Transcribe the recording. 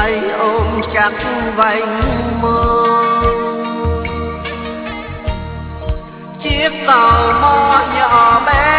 tay ôm chặt vành mơ. Chiếc tàu mò nhỏ bé